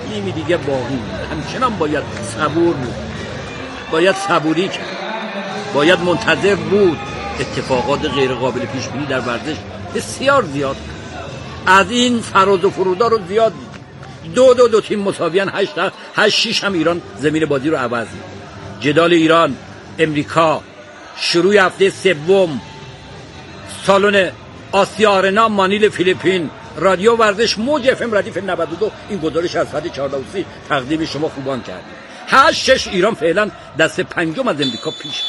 نیمی دیگه باقی بود. همچنان باید صبور بود، باید صبوری کرد، باید منتظر بود. اتفاقات غیر قابل پیش بینی در ورزش بسیار زیاد، از این فراز و فرودا رو زیاد دید. دو تیم مساویان، 8-6 هم ایران زمین بازی رو عوض دید. جدال ایران امریکا، شروع هفته سوم، سالن آسیا آرنا مانیل فیلیپین، رادیو ورزش موج FM ردیف 92. این گزارش از ساعت 14:30 تقدیم شما خوبان کردیم. 8-6 ایران فعلا دست پنجم از امریکا پیش.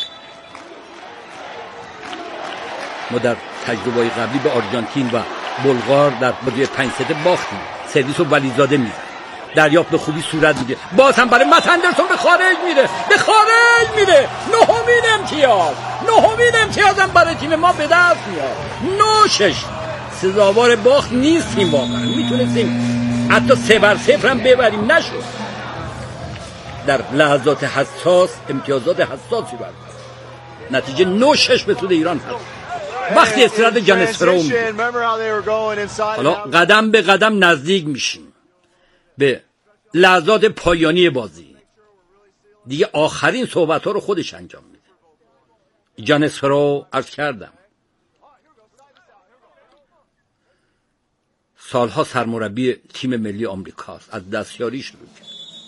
ما در تجربه‌های قبلی به آرژانتین و بلغار در بازی 5-0 باختیم. سرویس و ولیزاده میزنه، دریافت به خوبی صورت میگیره، باز هم برای مت اندرسون به خارج میره. نهمین امتیاز هم برای تیم ما به دست میاد. 9-6 سزاوار باخت نیستیم واقعا. میتونستیم حتی 3-0 هم ببریم، نشد. در لحظات حساس امتیازات حساسی برد. نتیجه 9-6 به سود ایران هست. وقتی استراد جانسفرو حالا قدم به قدم نزدیک میشیم به لحظات پایانی بازی. دیگه آخرین صحبت ها رو خودش انجام میده. جانسفرو عرض کردم سالها سرمربی تیم ملی آمریکاست، از دستیاری شروع کرد.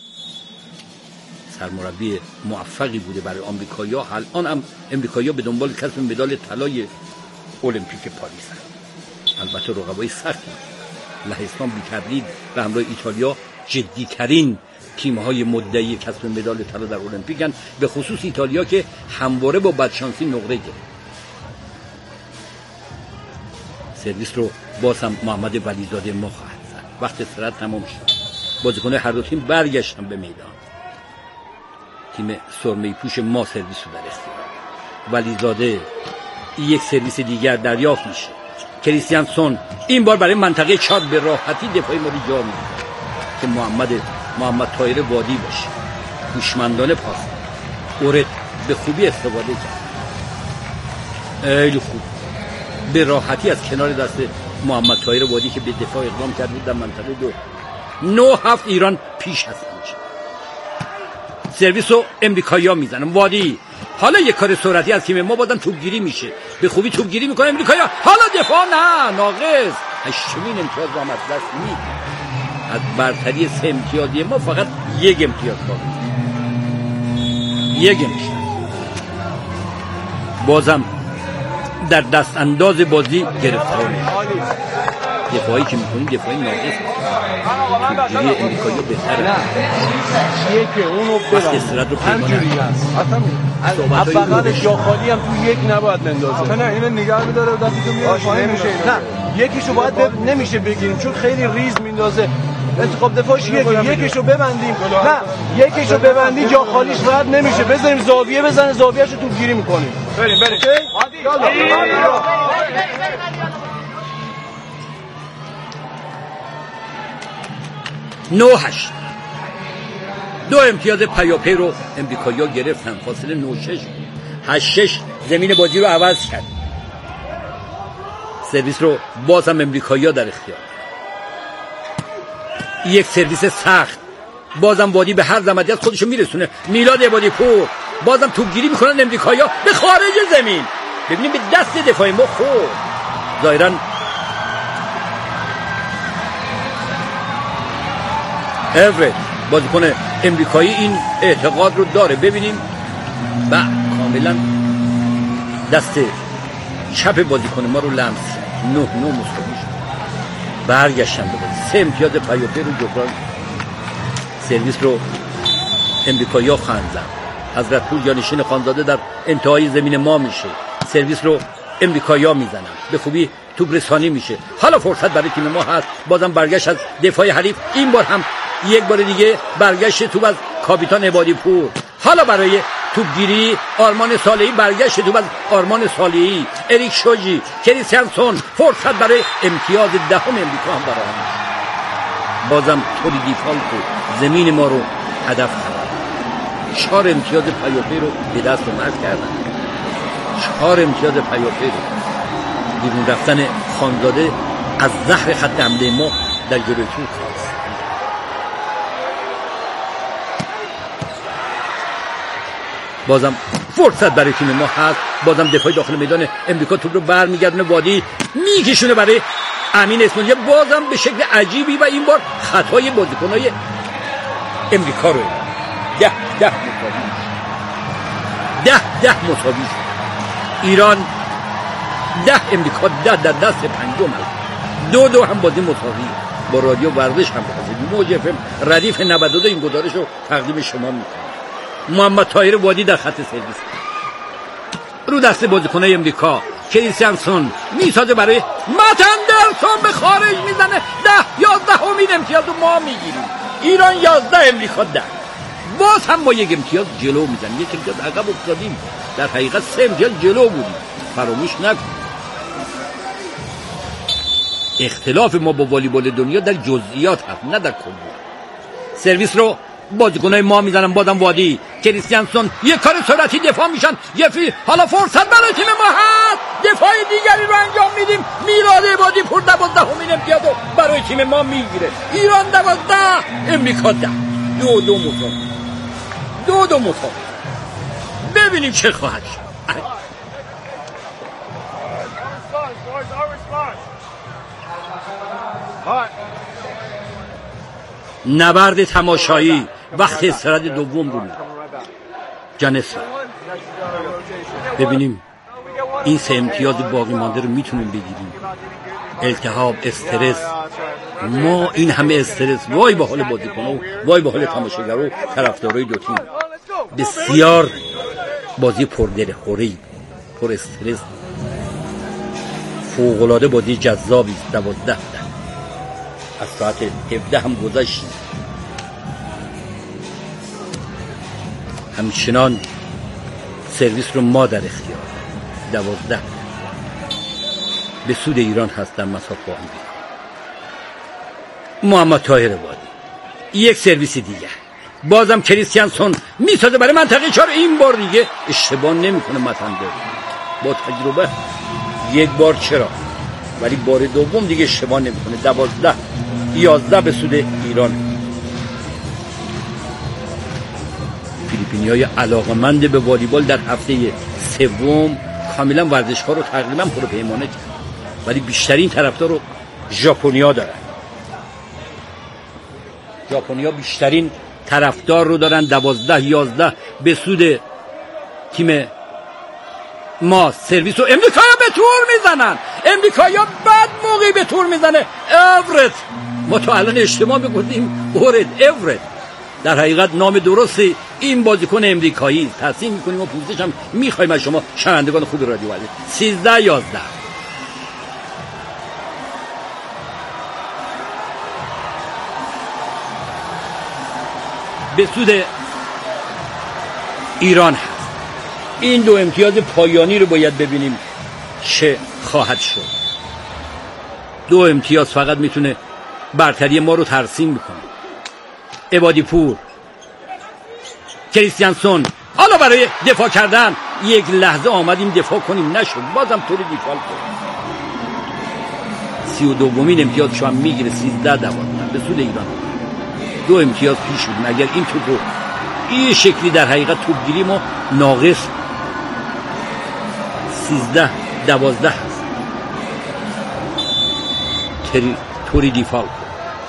سرمربی موفقی بوده برای آمریکایی‌ها. الان هم آمریکایی‌ها به دنبال کسب مدال طلای المپیک پاریس هستند. البته رقبای سختی. لهستان بی تردید به همراه ایتالیا جدی‌ترین تیم‌های مدعی کسب مدال طلا در المپیکن، به خصوص ایتالیا که همواره با بدشانسی نقره گرفت. سرویس رو باز هم محمد ولیزاده ما خواهد زد. وقت استراحت تمام شد. بازیکن‌های هر دو تیم برگشتن به میدان. تیم سرمه‌ای پوش ما سرویس رو در اختیار. ولیزاده یک سرویس دیگر دریافت میشه. کریستیانسون این بار برای منطقه چاد به راحتی دفاعی ما رو جا میده که محمد طاهر وادی باشه. هوشمندانه پاس اورد به خوبی استفاده کرد. خیلی خوب به راحتی از کنار دست محمد طاهر وادی که به دفاع اقدام کرد بود در منطقه 2. 9-7 ایران پیش هست. سرویس رو امریکایی‌ها میزنن. وادی حالا یک کار سرعتی از تیم ما بازم توپگیری میشه، به خوبی توپگیری میکنه امریکایی‌ها. حالا دفاع نه، ناقص. 8مین امتیاز با هم از دست میده. از برتری 3 امتیازی ما فقط 1 امتیاز باقی. 1 امتیاز. بازم در دست انداز بازی گرفتار میشه. دفاعی که میکنیم دفاعی ناقص. توپگیری امریکایی‌ها بهتره. چیه که اونو ببند همجوری هست. اصلا بغل جا خالی هم تو یک نباید بندازه. نه اینو نگاه می‌داره و دستو میاره پایین نمیشه. نه یکیشو باید نمیشه بگیریم چون خیلی ریز میندازه. انتخاب دفاعش یکیشو ببندیم. نه یکیشو ببندی جا خالیش رد نمیشه. بذاریم زاویه بزنه، زاویه‌شو توپگیری می‌کنیم. بریم یالا 9-8 2 امتیاز پیاپی رو امریکایی‌ها گرفتن. فاصله 9-6 8-6 زمین بازی رو عوض کرد. سرویس رو باز هم امریکایی‌ها در اختیار. یک سرویس سخت، بازم وادی به هر زحمتی از خودشو میرسونه. میلاد عبادی پور بازم توپگیری میکنن امریکایی‌ها به خارج زمین. ببینیم به دست دفاعی ما خورد. ظاهراً اورد بازیکن امریکایی این اعتقاد رو داره. ببینیم و کاملا دست چپ بازیکن ما رو لمس 9 مساوی شد. برگشتن به بازی. 3 امتیاز پیاپی رو جبران. سرویس رو امریکایی‌ها خواهند زد. حضرت پور جانشین خانزاده در انتهای زمین ما میشه. سرویس رو امریکایی‌ها میزنن. به خوبی توپ رسانی میشه. حالا فرصت برای تیم ما هست. بازم برگشت از دفاع حریف. این بار هم یک بار دیگه برگشت توپ از کاپیتان عبادی پور. حالا برای توپگیری آرمان صالحی، برگشت توپ از آرمان صالحی، اریک شوجی، کریستیانسون. فرصت برای امتیاز 10 امریکا هم برای بازم توری دیفالت زمین ما رو هدف کرد. 4 امتیاز پیاپی رو به دست آورد کردن. 4 امتیاز پیاپی رو. بیرون رفتن خانزاده از زهر خط حمله ما در جلوی توپ خواست. بازم فرصت برای تیم ما هست. بازم دفاع داخل میدان امریکا توپ رو برمیگردونه وادی، میکشونه برای امین اسماعیلی، بازم به شکل عجیبی و این بار خطای بازیکن‌های امریکا رو 10 مساوی ایران 10 امریکا 10 در دست پنجم هست. 2-2 هم بازی مساوی. با رادیو ورزش هم بخواستید موج FM ردیف 92 این گزارش رو تقدیم شما میکنم. محمد طاهر وادی در خط سرویس رو دست بازیکن‌های امریکا، کریستیانسون میسازه برای متندرسون، به خارج میزنه. 10-11 امید امتیاز رو ما میگیریم. ایران 11 امریکا 10. باز هم با یک امتیاز جلو میزنیم. یک امتیاز عقب افتادیم، در حقیقت 3 امتیاز جلو بودیم. فراموش نکن اختلاف ما با والیبال دنیا در جزئیات هست نه در کل. سرویس رو بازیکنای ما میزنن. بازم وادی، کریستیانسون یک کار سرعتی دفاع میشن. حالا فرصت برای تیم ما هست. دفاع دیگری رو انجام میدیم. میلاد عبادی پور 12 امتیاز رو برای تیم ما میگیره. ایران 12 امریکا 10. 2-2 مساوی. ببینیم چه خواهد شد. نبرد تماشایی وقت استراحت دوم رو جانسا. ببینیم این 3 امتیاز باقی مانده رو میتونیم بگیریم. التهاب، استرس، ما این همه استرس، وای به حال بازیکن‌ها و وای به حال تماشاگرها و طرفدارای دو تیم. بسیار بازی پردلخوری، پر استرس، فوق‌العاده بازی جذابی است. 12 از ساعت 17 هم گذشت. همچنان سرویس رو ما در اختیار 12 به سود ایران هست در مسافت با امریکا. محمد طاهر وادی یک سرویس دیگه، بازم کریستیانسون میسازه برای منطقه 4. این بار دیگه اشتباه نمیکنه متندر با تجربه. یک بار چرا ولی بار دوم دیگه اشتباه نمیکنه. 12-11 به سود ایران. فیلیپینی‌های علاقه‌مند به والیبال در هفته سوم کاملا ورزشکار رو تقریبا پروپیمانه کرد، ولی بیشترین طرفدار رو ژاپنیا دارن. ژاپنیا بیشترین طرفدار رو دارن. 12-11 به سود تیم ما. سرویس رو امریکایی‌ها به تور میزنن. امریکایی‌ها بد موقعی به تور میزنه. اورت، ما تو الان اشتباه میگفتیم اورت. در حقیقت نام درست این بازیکن امریکایی. تصمیم میکنیم و پوزش هم میخوایم از شما شنوندگان خوب رادیو ورزش. 13-11 به سود ایران هست. این 2 امتیاز پایانی رو باید ببینیم چه خواهد شد. 2 امتیاز فقط میتونه برتری ما رو ترسیم میکنه. عبادی پور، کریستیانسون، حالا برای دفاع کردن یک لحظه آمدیم دفاع کنیم نشد. بازم طوری دیفال کنیم. 32مین امتیاز شما میگیره. 13-12 به سود ایران. 2 امتیاز پیش بود. اگر این توپ رو این شکلی در حقیقت توپگیری ما ناقص 13-12 هست. طوری دیفال کن.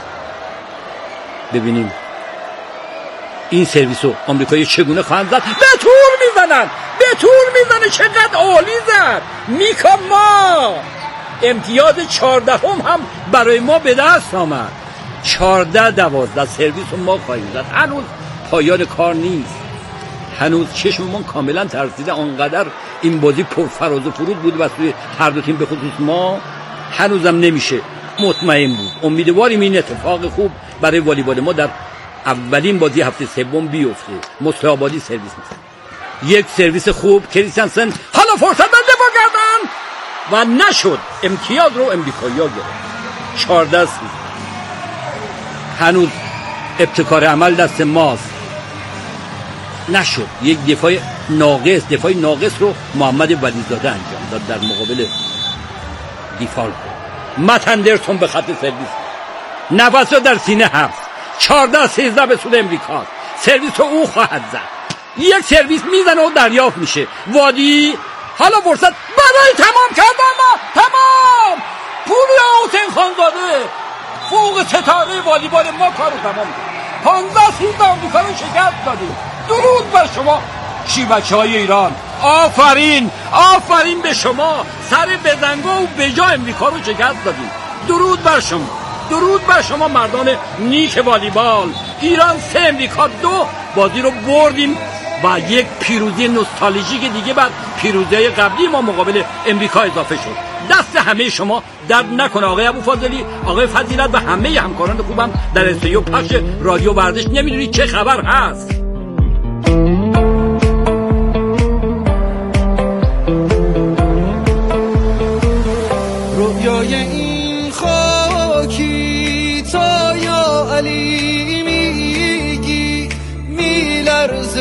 ببینیم این سرویس رو آمریکایی چگونه خواهند زد. به تور میزنه. چقدر عالی زد میکا. ما امتیاز 14 هم برای ما به دست آمد. 14-12 سرویس رو ما خواهیم زد. هنوز پایان کار نیست. هنوز چشممون کاملا ترسیده. آنقدر این بازی پر فراز و فرود بود و سوی هر دو تیم، به خصوص ما هنوزم نمیشه مطمئن بود. امیدواریم این اتفاق خوب برای والیبال ما در اولین بازی هفته سوم بیفته. مستعابادی سرویس میزنه. یک سرویس خوب. کریستیانسن حالا فرصت در دفاع کردن و نشد. امتیاز رو امریکایی‌ها گرفت. 14-13 هنوز ابتکار عمل دست ماست. نشد. یک دفاع ناقص رو محمد ولیزاده انجام داد در مقابل دیفال. متندرسون به خط سرویس نفس رو در سینه هست. 14-13 به سود امریکا. سرویس رو او خواهد زد. یک سرویس میزنه و دریافت میشه. وادی حالا فرصت برای تمام کردن ما. تمام پوریا حسین خانزاده فوق ستاره والیبال ما کارو تمام کرد. 15 آمریکا رو شکست دادیم. درود بر شما شیبچه‌های ایران. آفرین به شما. سر بزنگو و بجا امریکا رو شکست دادیم. درود بر شما مردان نیک والیبال. ایران 3 امریکا 2 بازی رو بردیم و یک پیروزی نوستالژیک دیگه بعد پیروزی‌های قبلی ما مقابل امریکا اضافه شد. دست همه شما درد نکنه آقای ابوفاضلی، آقای فضیلت و همه همکاران خوبم در استودیو پخش رادیو ورزش. نمیدونید چه خبر هست. رویای این خاکی تا یا علی میگی میلرز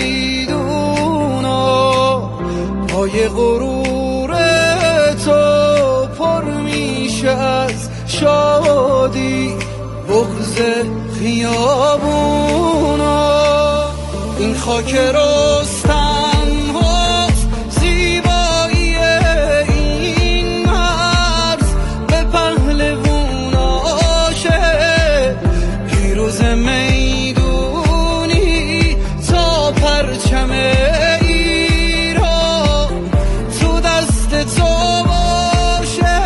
میدونا پای غرور تو پر میشه از شادی بغض خیابونا این خاک رستم هاست زیبایی این مرز به پهلووناشه پیروز میدونی تا پرچم ایران تو دست تو باشه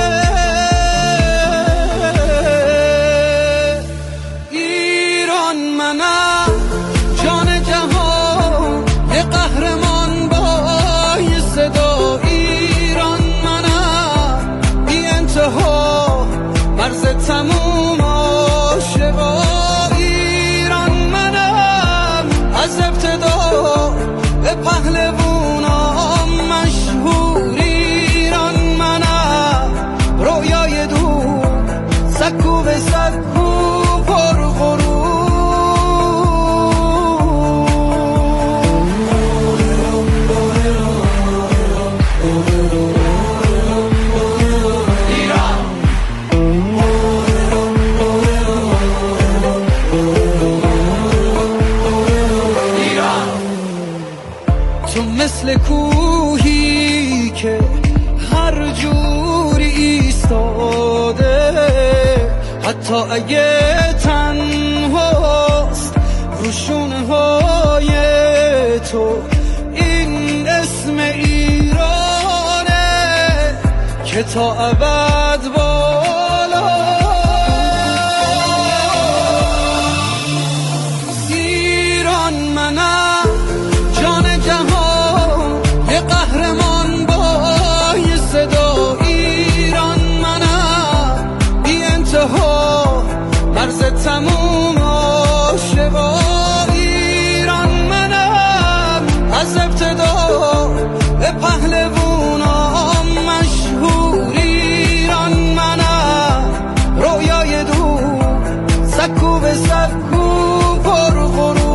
ایران منم جان جهان یه قهرمان با یه صدا ایران منم بی انتها مرز تموم عاشقا ایران منم از ابتدا به پهلوونام مشهور ایران منم رویای دور سکو به سکو پر غرور تو مثل کوهی که هر جوری ایستاده حتی اگه تنهاست رو شونه های تو این اسم ایرانه که تا ابد بالا ایران منم جان جهان یه قهرمان با یه صدا ایران منم بی انتها مرز تموم عاشقا ایران منم از ابتدا به پهلوونام مشهور ایران منم رویای دور سکو به سکو پر غرور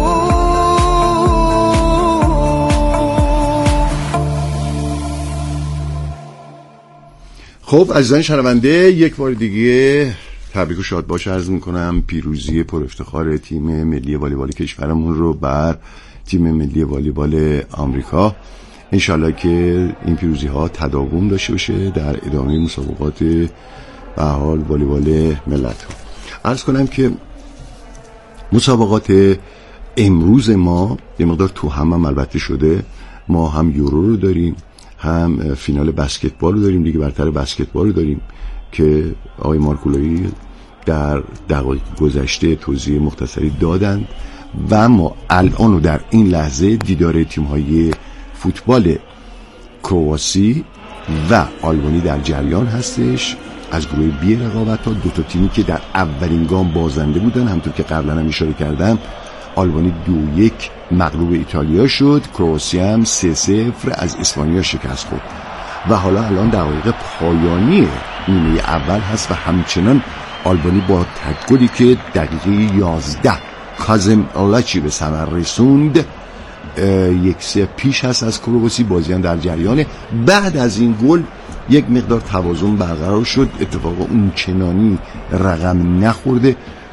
خب عزیزان شنونده، یک بار دیگه تبریک و شادباش عرض میکنم. پیروزی پر افتخار تیم ملی والیبال کشورمون رو بر تیم ملی والیبال آمریکا. انشالله که این پیروزی ها تداوم داشته باشه در ادامه مسابقات به حال والیبال ملت ها. عرض کنم که مسابقات امروز ما یه مقدار تو هم البته شده. ما هم یورو رو داریم، هم فینال بسکتبال رو داریم، لیگ برتر بسکتبال رو داریم که آقای مارکولایی در دقایق گذشته توضیح مختصری دادند و ما الان و در این لحظه دیدار تیم‌های فوتبال کرواسی و آلبانی در جریان هستش. از گروه بی رقابت ها 2 تیمی که در اولین گام بازنده بودن، همونطور که قبلا هم اشاره کردم آلبانی 2-1 مغلوب ایتالیا شد، کرواسی هم 3-0 از اسپانیا شکست خورد و حالا الان دقایق پایانی نیمه اول هست و همچنان آلبانی با گلی که دقیقه 11 کاظم آلاچی به ثمر رسوند 1-0 پیش هست از کرواسی. بازی هم در جریانه. بعد از این گل یک مقدار توازن برقرار شد، اتفاق اون چنانی رقم نخورده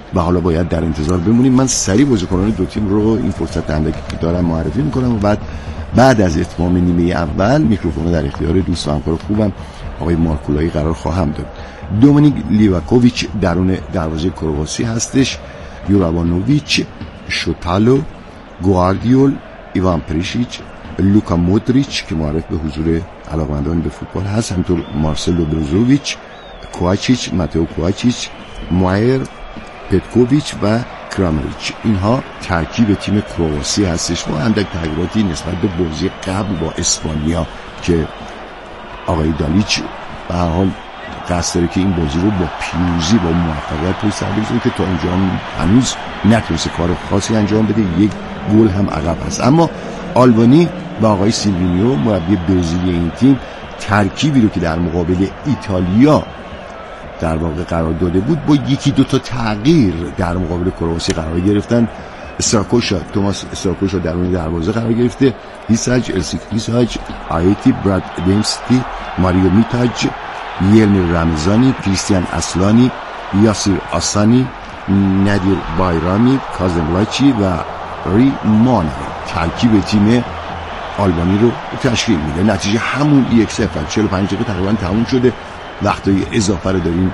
و حالا باید در انتظار بمونیم. من سریع بازیکنان دو تیم رو این فرصت اندکی که دارم معرفی میکنم و بعد از اتمام نیمه اول میکروفون در اختیار دوست و همکار خوبم آقای مارکولایی قرار خواهم داد. دومینیک لیواکوویچ درون دروازه کرواسی هستش، یوروانوویچ، شوتالو، گواردیول، ایوان پریشیچ، لوکا مودریچ که معرف به حضور علاقمندان به فوتبال هست، همینطور مارسلو بروزوویچ، کوواچیچ، ماتئو کوواچیچ، مایر، پتکوویچ و کرامریچ. اینها ترکیب تیم کرواسی هستش با اندک تغییراتی نسبت به بازی قبل با اسپانیا که آقای دالیچ به هر حال قصد داره که این بازی رو با پیروزی با موفقیت پشت سر بگذاره که تا اینجا هنوز نتونسته کار خاصی انجام بده، یک گل هم عقب هست. اما آلبانی و آقای سیلوینیو مربی برزیلی این تیم ترکیبی رو که در مقابل ایتالیا در واقع قرار داده بود با یکی دو تا تغییر در مقابل کرواسی قرار گرفتن. استراکوشا، توماس استراکوشا درون دروازه قرار گرفته، هیساج، السیکیساج، آیتی، براد دمستی، ماریو میتاج، یلمی رمزانی، کریستیان اصلانی، یاسیر آسانی، ندیر بایرامی، کازم لایچی و ریمان ترکیب تیم آلبانی رو تشکیل میده. نتیجه همون 1-0، 45 دقیقه تقریبا تموم شده. وقتای اضافه رو داریم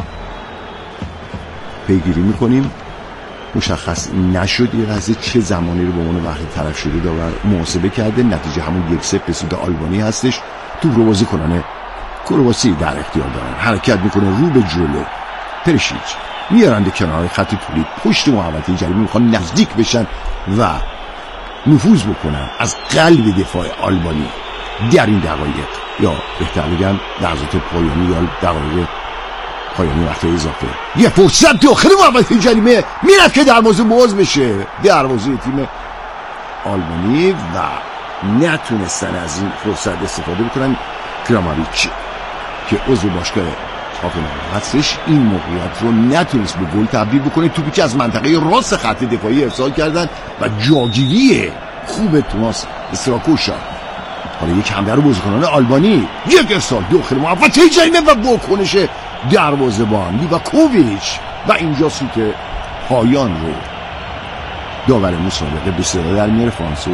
پیگیری میکنیم. مشخص نشد یه لحظه چه زمانی رو به عنوان وقت طرف شده داور محاسبه کرده. نتیجه همون 1-0 به سود آلبانی هستش. توپ رو بازیکنان کرواسی در اختیار دارن، حرکت میکنه رو به جلو. پرشیچ میارنده کنار خط طولی پشت محوطه جریمه، میخوان نزدیک بشن و نفوذ بکنن از قلب دفاع آلبانی در این دقایق، یا بهتر بگم لحظات پایانی یا دقایق پایانی وقت اضافه. یه فرصت داخل محوطه جریمه میرفت که دروازه باز بشه، دروازه تیم آلبانی، و نتونستن از این فرصت استفاده بکنن. کراماریچ که عضو باشگاه هافنهایم هستش این موقعیت رو نتونست به گل تبدیل بکنه. توپی که از منطقه راست خط دفاعی ارسال کردن و جاگیری خوب توماس استراکوشا. حالا یک حمله رو بازیکنان آلبانی، یک ارسال داخل محوطه جریمه و واکنش دروازه‌بان لیواکوویچ و اینجا سوت پایان رو داور مسابقه به صدا در میاره. فرانسوا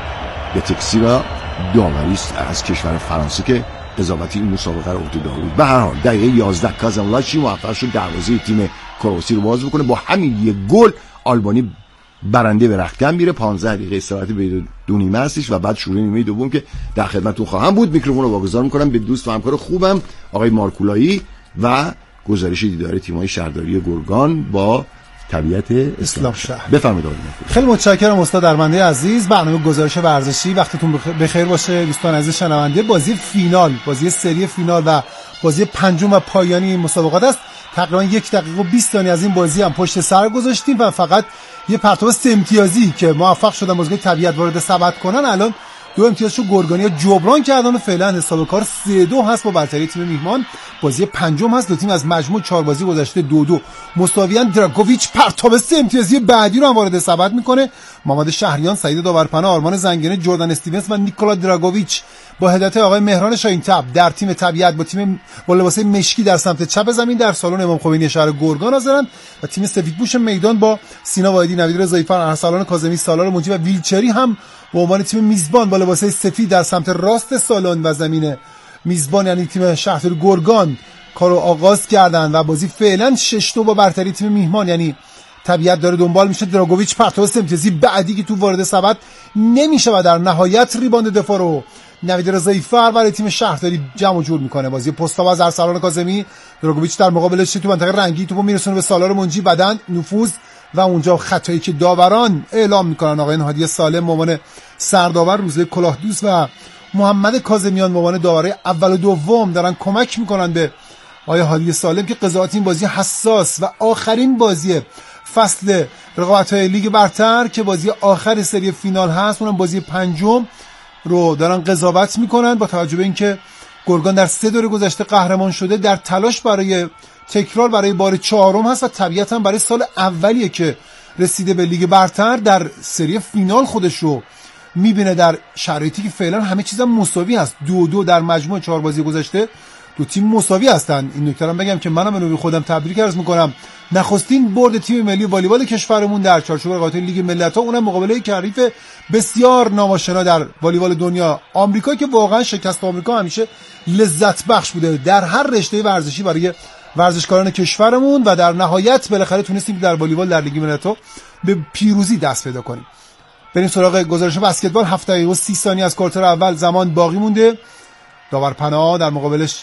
به تکسیرا داوری از کشور فرانسه که قضاوتی این مسابقه رو عهده دار بود. به هر حال دقیقه 11 کازم لاشی موفق شد دروازه تیم کرواسی رو باز بکنه. با همین یک گل آلبانی برنده به رختکن میره. 15 دقیقه استراحت به دو نیمه هستش و بعد شروع نیمه دوم که در خدمتتون خواهم بود. میکروفون رو واگذار میکنم به دوست و همکار خوبم آقای مارکولایی و گزارش دیدار تیم‌های شهرداری گرگان با طبیعت اسلام شهر. بفرمایید آقای مارکولایی. خیلی متشکرم استاد ارمنده عزیز. برنامه گزارش ورزشی وقتتون بخیر باشه دوستان عزیز شنونده. بازی فینال، بازی سری فینال و بازی پنجم و پایانی این مسابقات است. تقریبا 1 دقیقه و 20 ثانیه از این بازی هم پشت سر گذاشتیم و فقط یه پرتاب 3 امتیازی که موفق شدن بازیکن طبیعت وارد سبد کنن، الان 2 امتیازشو گرگانیا جبران کردن و فعلا حساب کار 3-2 هست با برتری تیم میهمان. بازی پنجم هست. دو تیم از مجموع 4 بازی گذشته 2-2 مساویان. دراگوویچ پرتاب 3 امتیازی بعدی رو هم وارد سبد میکنه. محمد شهریان، سعید داورپنا، آرمان زنگنه، جردن استیونز و نیکولا دراگوویچ با هدایت آقای مهران شاهین‌تب در تیم طبیعت با تیم با لباس مشکی در سمت چپ زمین در سالن امام خمینی شهر گرگان حاضرند و تیم سفیدپوش میدان با سینا واحدی، نوید رضایی‌فر، ارسلان کاظمی، سالار موجی و ویلچری هم به عنوان تیم میزبان با لباس سفید در سمت راست سالن و زمین میزبان یعنی تیم شهرداری گرگان کارو آغاز کردن و بازی فعلا 6-2 با برتری تیم میهمان یعنی طبیعت داره دنبال میشه. دراگوویچ پرتاب امتیازی بعدی که تو وارد سبد نمیشه و در نهایت ریباند دفاع رو نوید رضایی‌فر برای تیم شهرداری جمع و جور میکنه. بازی پستاوا از ارسلان کاظمی، دراگوویچ در مقابلش تو منطقه رنگی توپو میرسونه به سالار منجی، بدن نفوذ و اونجا خطایی که داوران اعلام میکنن آقای هادی سالم به عنوان سرداور، روزه کلاهدوست و محمد کاظمیان به عنوان داورای اول و دوم دارن کمک میکنن به آقای هادی سالم که قضاوت این بازی حساس و آخرین بازی فصل رقابت‌های لیگ برتر که بازی آخر سری فینال هست، اونم بازی پنجم رو دارن قضاوت میکنن. با توجه به اینکه گرگان در 3 دوره گذشته قهرمان شده، در تلاش برای تکرار برای بار 4م هست و طبیعتاً برای سال اولیه که رسیده به لیگ برتر در سری فینال خودش رو میبینه در شرایطی که فعلا همه چیزا مساوی هست. 2-2 در مجموع 4 بازی گذشته دو تیم مساوی هستن. این نکته رو بگم که منم به نوبه خودم تبریک عرض میکنم. نخستین برد تیم ملی والیبال کشورمون در چارچوب رقابت لیگ ملت‌ها، اونم مقابله حریف بسیار ناماشنا در والیبال دنیا، آمریکا، که واقعا شکست آمریکا همیشه لذت بخش بوده در هر رشته ورزشی برای ورزشکاران کشورمون و در نهایت بالاخره تونستیم در والیبال در لیگ ملت‌ها به پیروزی دست پیدا کنیم. بریم سراغ گزارش بسکتبال. 7 دقیقه و 30 ثانیه از کوارتر اول زمان باقی مونده. داورپناه در مقابلش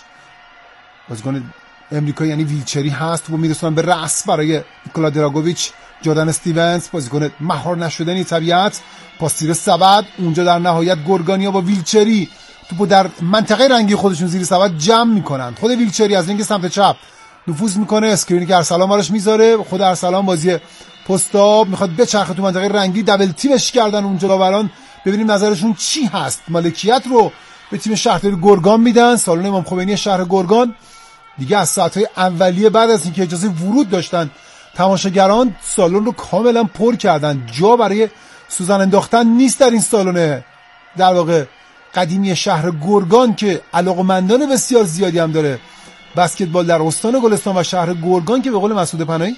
بازیکن امریکایی یعنی ویلچری هست و میرسونن به رأس برای نیکولا دراگوویچ. جردن استیونز بازیکن مهار نشدنی طبیعت، پاس زیر سبد. اونجا در نهایت گورگانیا با ویلچری توپو در منطقه رنگی خودشون زیر سبد جمع میکنن. خود ویلچری از رنگ سمت چپ نفوذ میکنه، اسکرینی که ارسلان براش میذاره. خود ارسلان بازی پستاب میخواد بچرخه تو منطقه رنگی، دبل تیمش کردن اونجا. داوران ببینیم نظرشون چی هست. مالکیت رو به تیم شهرداری گرگان میدن. سالن امام خمینی شهر گرگان دیگه از ساعت‌های اولیه بعد از اینکه اجازه ورود داشتن تماشاگران، سالن رو کاملا پر کردن. جا برای سوزن انداختن نیست در این سالن در واقع قدیمی شهر گرگان که علاقمندان بسیار زیادی هم داره بسکتبال در استان گلستان و شهر گرگان، که به قول مسعود پناهی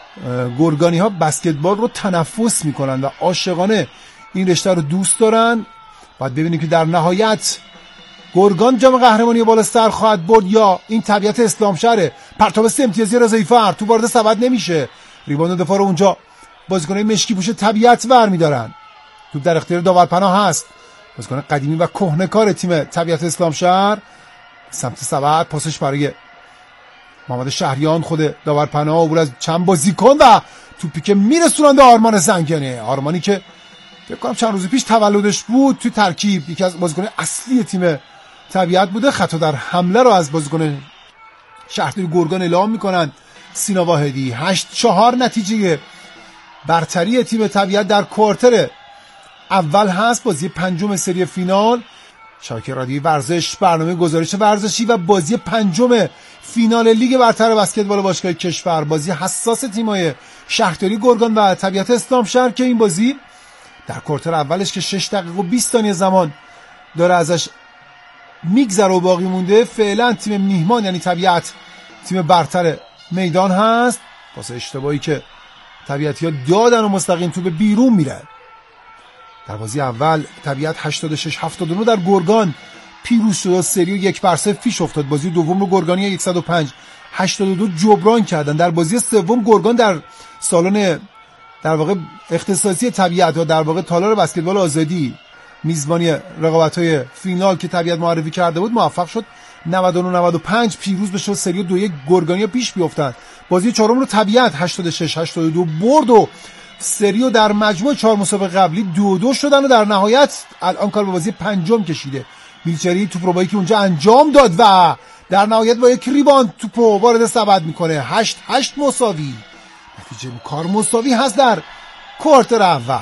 گرگانی ها بسکتبال رو تنفس میکنن و عاشقانه این رشته رو دوست دارن. باید ببینیم که در نهایت گرگان جام قهرمانی بالا سر خواهد برد یا این طبیعت اسلام شهره. پرتاب 3 امتیازی رضایی فرد تو وارد سبد نمیشه. ریباند دفاع رو اونجا بازیکنای مشکی پوش طبیعت برمیدارن. توپ در اختیار داورپناه هست، بازیکن قدیمی و کهنه‌کار تیم طبیعت اسلام شهر. سمت سبد پاسش برای محمد شهریان. خود داورپناه عبور از چند بازیکن و توپی که میرسونن به آرمان زنگانه. آرمانی که فکر کنم چند روز پیش تولدش بود، تو ترکیب یکی از بازیکن اصلی تیم طبیعت بوده. خطا در حمله رو از بازیکن شهرداری گرگان اعلام میکنن. سینا واحدی. 8-4 نتیجه برتری تیم طبیعت در کوارتر اول هست. بازی پنجم سری فینال. شبکه رادیویی ورزش برنامه گزارش ورزشی و بازی پنجم فینال لیگ برتر بسکتبال باشگاه کشور. بازی حساس تیم‌های شهرداری گرگان و طبیعت اسلام شهر که این بازی در کوارتر اولش که 6 دقیقه و 20 ثانیه زمان داره ازش میگذره و باقی مونده، فعلا تیم میهمان یعنی طبیعت تیم برتر میدان هست. واسه اشتباهی که طبیعتی‌ها دادن و مستقیم تو به بیرون میره. در بازی اول طبیعت 86-79 در گرگان پیروز شد، سری 1-0 پیش افتاد. بازی دوم رو گرگانی 105-82 جبران کردن. در بازی سوم گرگان در سالن در واقع اختصاصی طبیعت و در واقع تالار بسکتبال آزادی میزبانی رقابت‌های فینال که طبیعت معرفی کرده بود موفق شد 99-95 پیروز بشه و سری 2-1 گرگانی پیش بیفتن. بازی چهارم رو طبیعت 86-82 برد و سریو در مجموع 4 مسابقه قبلی 2-2 شدن و در نهایت الان کار به بازی پنجم کشیده. ویلچری توپ رو با که اونجا انجام داد و در نهایت با یک ریباند توپ رو وارد سبد میکنه. 8-8 مساوی. نتیجه کار مساوی هست در کوارتر اول.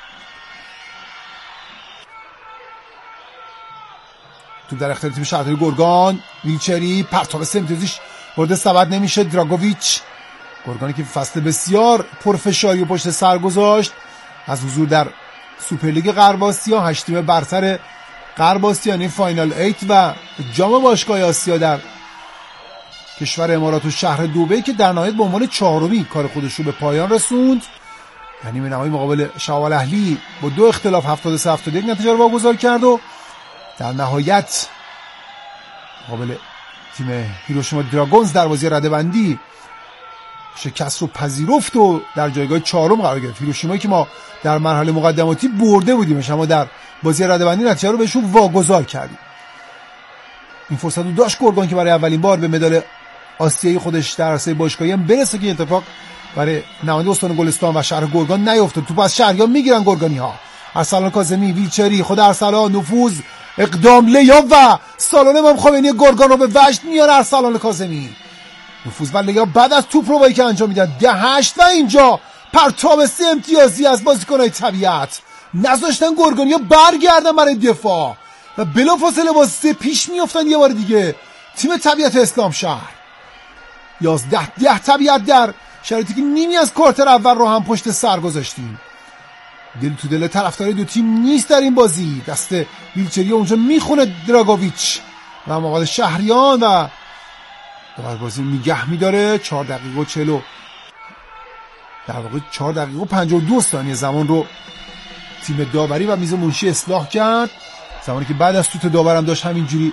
توپ در اختیار تیم شهرداری گرگان. ویلچری پرتاب 3 امتیازیش وارد سبد نمیشه. دراگوویچ، گرگانی که فصل بسیار پرفشاری و پشت سر گذاشت از حضور در سوپرلیگ غرب آسیا، 8 تیم برتر غرب آسیا یعنی فاینال 8 و جام باشگاه آسیا در کشور امارات و شهر دبی که در نهایت به عنوان چهارمی کار خودش رو به پایان رسوند. یعنی به نهایی مقابل شهاب الاهلی با 2 اختلاف 73-71 نتیجه رو واگذار کرد و در نهایت مقابل تیم هیروشیما دراگونز در بازی رده‌بندی شکست رو پذیرفت و در جایگاه چهارم قرار گرفت. هیروشیمایی که ما در مرحله مقدماتی برده بودیمش اما در بازی رده‌بندی نتیجه رو بهشون واگذار کردیم. این فرصت رو داشت گرگان که برای اولین بار به مدال آسیایی خودش در عرصه باشگاهی هم برسه که اتفاق برای نماینده استان گلستان و شهر گرگان نیفتاد. توپ از شهریان میگیرن گرگانی‌ها. ارسلان کاظمی، ویلچری، خود ارسلان، نفوذ، اقدام، لیاف و سالن امام خمینی گرگان رو به وجد میاره. ارسلان کاظمی نفوذ و لیاف بعد از توپ رو که انجام میدن 10-8 و اینجا پرتاب 3 امتیازی از بازیکن‌های طبیعت نذاشتن گرگانی‌ها برگردن برای دفاع و بلافاصله با 3 پیش میافتن یه بار دیگه تیم طبیعت اسلام شهر. 11-10 طبیعت در شرایطی که نیمی از کوارتر اول رو هم پشت سر گذاشتیم. دل تو دل طرفدارای دو تیم نیست در این بازی. دست ویلچری اونجا میخونه دراگوویچ و مقابل شهریان و داور بازی نگه می‌داره. 4 دقیقه و 40 در واقع 4 دقیقه و 52 ثانیه زمان رو تیم داوری و میز منشی اصلاح کرد، زمانی که بعد از توت داورم داشت همینجوری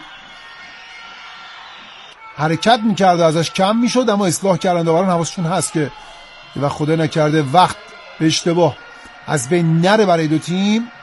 حرکت میکرد و ازش کم میشد، اما اصلاح کردن داوران حواسشون هست که و خدا نکرده وقت به اشتباه از بین نره برای دو تیم.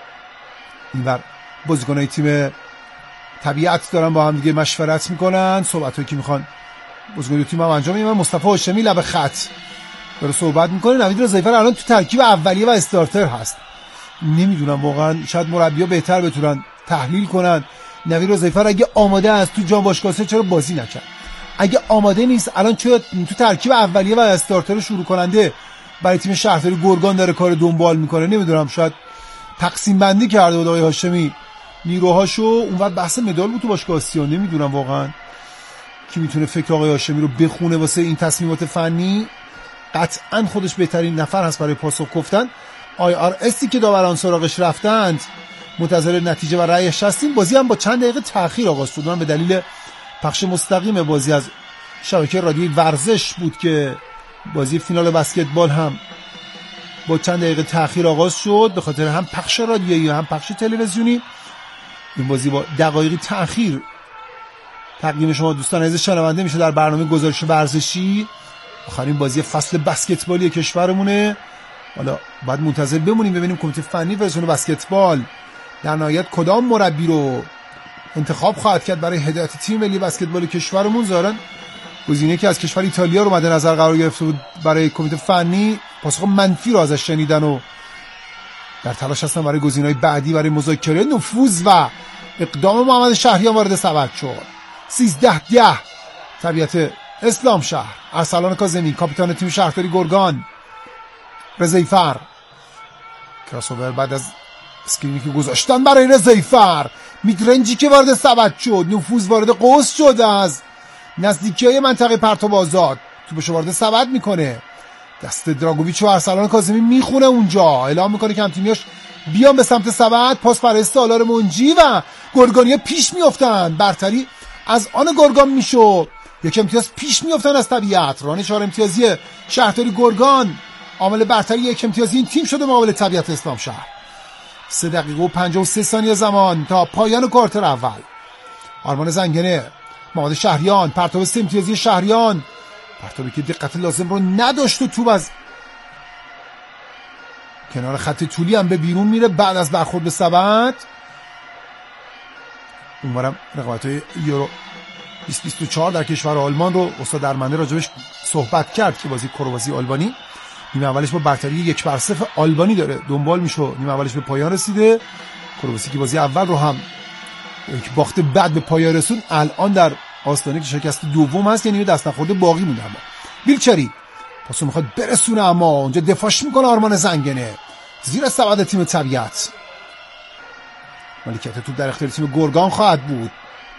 اینور بازیکنای تیم طبیعت دارن با هم دیگه مشورت میکنن، صحبتایی که میخوان بازیکن دو تیم هم انجام میدن. مصطفی هاشمی لب خط داره صحبت میکنه. نوید رضاییفر الان تو ترکیب اولیه و استارتر هست. نمیدونم واقعا، شاید مربی‌ها بهتر بتونن تحلیل کنن نوید رضاییفر اگه آماده است تو جام باشگاه‌ها چرا بازی نکرد، اگه آماده نیست الان چرا تو ترکیب اولیه و استارتر شروع کننده برای تیم شهرداری گرگان داره کار دنبال میکنه. نمیدونم، شاید تقسیم بندی کرده بود آقای هاشمی نیروهاشو. اونور بحث مدال بود تو باشگاه آسیا. نمیدونم واقعا کی میتونه فکر آقای هاشمی رو بخونه واسه این تصمیمات فنی. قطعا خودش بهترین نفر هست برای پاسخ گفتن. IRSی که داوران سراغش رفتند منتظر نتیجه و رأیش هستیم. بازی هم با چند دقیقه تأخیر آغاز شد، به دلیل پخش مستقیم بازی از شبکه رادیویی ورزش بود که بازی فینال بسکتبال هم با چند دقیقه تأخیر آغاز شد، به خاطر هم پخش رادیویی هم پخش تلویزیونی. این بازی با دقایقی تأخیر تقدیم شما دوستان عزیز شنونده میشه در برنامه گزارش ورزشی. آخرین بازی فصل بسکتبالی کشورمونه. حالا باید منتظر بمونیم ببینیم کمیته فنی فدراسیون بسکتبال در نهایت کدام مربی رو انتخاب خواهد کرد برای هدایت تیم ملی بسکتبال کشورمون. ظاهرا گزینه‌ای که از کشور ایتالیا رو مد نظر قرار گرفته بود برای کمیته فنی پاسخ منفی رو ازش شنیدن و در تلاش هستن برای گزینه‌های بعدی برای مذاکره. نفوذ و اقدام محمد شهریان وارد سبد شد. 13-10 طبیعت اسلام شهر. ارسلان کاظمی کاپیتان تیم شهرداری گرگان. رضاییفر کراسوور بعد از اسکرینی که گذاشتن برای رضاییفر، میدرنجی که وارد سبد شد، نفوذ وارد قوس شد، از نزدیکی منطقه پرتاب آزاد توپش وارد سبد میکنه. دست دراگوویچ و ارسلان کاظمی میخونه اونجا، اعلام میکنه که هم تیمیاش بیان به سمت سبد. پاس برای سالار منجی و گرگانیا پیش میافتن. برتری از آن گرگان میشد. یک امتیاز پیش میافتن از طبیعت. ران 4 امتیازی شهرداری گرگان عامل برتری 1 امتیازی این تیم شده مقابل طبیعت اسلام شهر. 3 دقیقه و 53 ثانیه زمان تا پایان کوارتر اول. آرمان زنگنه محمد شهریان، پرتاب 3 امتیازی شهریان، پرتابی که دقت لازم رو نداشت و توپ از کنار خط طولی هم به بیرون میره بعد از برخورد به سبد. اونورم رقابت‌های یورو 2024 در کشور آلمان رو استاد درمنده راجبش صحبت کرد که بازی کروبازی آلبانی نیمه اولش با برتری 1-0 آلبانی داره دنبال میشه. نیمه اولش به پایان رسیده. کروبازی که بازی اول رو هم یک باخت بعد به پایان رسون، الان در آستانه که شکست دوم هست، یعنی دست نخورده باقی مونده. اما بیلچری پاسو میخواد برسونه، اما اونجا دفاعش میکنه آرمان زنگنه زیر سبد تیم طبیعت. مالکیت توپ در اختیار تیم گرگان خواهد بود.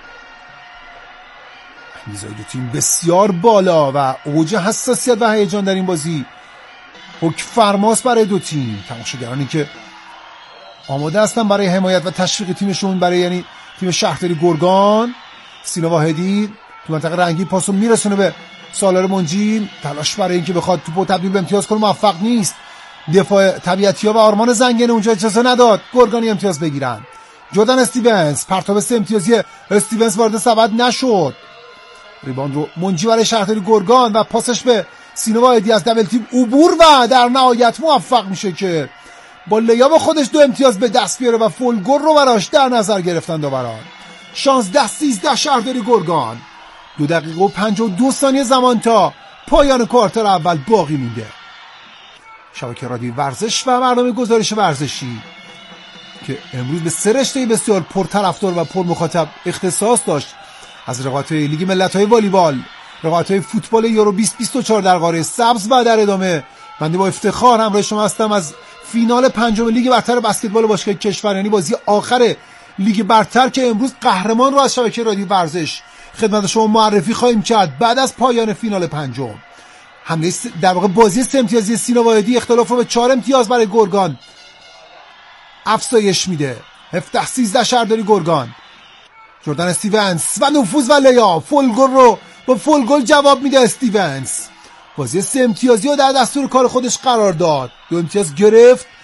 میزای دو تیم بسیار بالا و اوج حساسیت و هیجان در این بازی حکم فرماست برای دو تیم. تماشاگرانی که آماده هستن برای حمایت و تشویق تیمشون، برای یعنی تیم شهرداری گرگان. سینا واحدی تو منطقه رنگی پاسو میرسونه به سالار منجی، تلاش برای اینکه بخواد توپو تبدیل به امتیاز کنه موفق نیست. دفاع طبیعتی‌ها و آرمان زنگنه اونجا اجازه نداد گرگانی امتیاز بگیرن. جردن استیونز، پرتاب 3 امتیازی استیونز وارد سبد نشد. ریباند رو منجی برای شهرداری گرگان و پاسش به سینا واحدی از دبل تیم عبور و در نهایت موفق میشه که با لیاب خودش 2 امتیاز به دست بیاره و فول گل رو براش در نظر گرفتن داوران. 16-13 شهرداری گرگان. 2 دقیقه و 52 ثانیه زمان تا پایان کوارتر اول باقی مونده. شبکه رادیویی ورزش و برنامه گزارش ورزشی که امروز به 3 رشته بسیار پرطرفدار و پر مخاطب اختصاص داشت، از رقابت‌های لیگ ملت‌های والیبال، رقابت‌های فوتبال یورو 2024 در قاره سبز و در ادامه من با افتخار همراه شما هستم از فینال 5 لیگ برتر بسکتبال باشگاه کشور، یعنی بازی آخر لیگ برتر که امروز قهرمان رو از شبکه رادیویی ورزش خدمت شما معرفی خواهیم کرد. بعد از پایان فینال 5 حمله در واقع بازی 3 امتیازی سینا واحدی اختلاف رو به 4 امتیاز برای گرگان افزایش میده. 17-13 شهرداری گرگان. جردن استیونز و نفوذ و لیا فول گل رو با فول گل جواب میده استیونز. بازی 3 امتیازی رو در دستور کار خودش قرار داد. 2 امتیاز گرفت